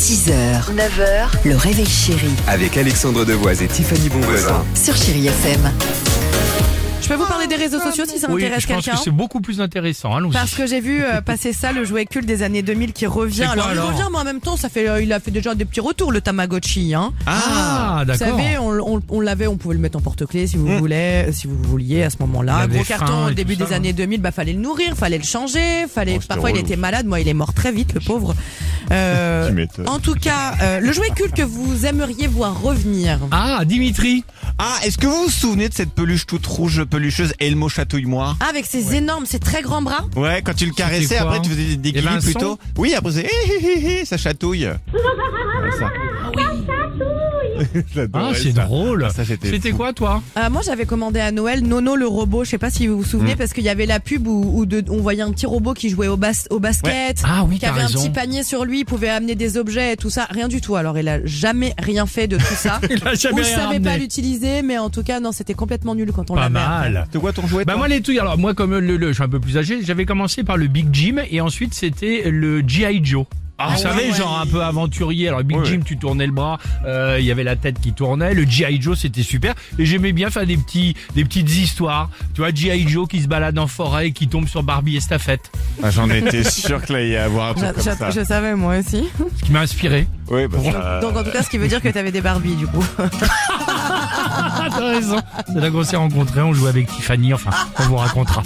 6h, 9h, le réveil chéri Avec Alexandre Devoise et Tiffany Bonvoisin. sur Chéri FM. Je peux vous parler des réseaux sociaux si ça Oui, intéresse je pense quelqu'un. que c'est beaucoup plus intéressant. Allons-y. Parce que j'ai vu passer ça, le jouet culte des années 2000 qui revient. C'est quoi, il alors revient, mais en même temps, il a fait déjà des petits retours, le Tamagotchi. Hein. Ah, Vous d'accord. savez, on l'avait, on pouvait le mettre en porte-clés si vous si vous vouliez à ce moment-là. Il Gros avait carton faim au et début tout des ça, années 2000, fallait le nourrir, fallait le changer, c'était parfois il relou. était malade, moi il est mort très vite, le pauvre. Tu m'étonnes. En tout cas, le jouet culte que vous aimeriez voir revenir. Ah, Dimitri. Ah, est-ce que vous vous souvenez de cette peluche toute rouge pelucheuse Elmo chatouille-moi? Avec ses énormes, ses très grands bras. Ouais, quand tu le caressais, C'était quoi, après tu faisais des Il y avait guillis un plutôt. son Oui, après c'est ça chatouille. Ouais, ça. J'adorais Ah, c'est ça. drôle. Ça, c'était C'était fou. quoi, toi? Moi j'avais commandé à Noël Nono le robot, je sais pas si vous vous souvenez parce qu'il y avait la pub où on voyait un petit robot qui jouait au basket, Ah oui, qui t'as avait raison. un petit panier sur lui, il pouvait amener des objets et tout ça, rien du tout. Alors il a jamais rien fait de tout ça. Il a jamais Ou je rien savais pas ramené. l'utiliser, mais en tout cas non, c'était complètement nul quand on Pas l'avait. mal. C'est quoi ton jouet? Bah toi moi les trucs, alors moi comme je suis un peu plus âgé, j'avais commencé par le Big Jim et ensuite c'était le G.I. Joe. Vous savez, ouais. genre un peu aventurier. Alors Big Ouais. Jim, tu tournais le bras, il y avait la tête qui tournait. Le G.I. Joe, c'était super. Et j'aimais bien faire des petites histoires. Tu vois, G.I. Joe qui se balade en forêt et qui tombe sur Barbie Estafette. Ah, j'en étais sûr que là il y allait avoir un truc comme ça. Je savais moi aussi. Ce qui m'a inspiré. Oui, bah ça. Donc en tout cas, ce qui veut dire que t'avais des Barbies du coup. Ah, t'as raison. C'est là qu'on s'est rencontrés, on jouait avec Tiffany, enfin, on vous racontera.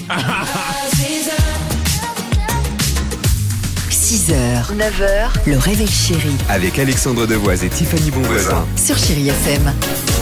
6h, 9h, le réveil chéri Avec Alexandre Devoise et Tiffany Bonvoisin. sur Chéri FM.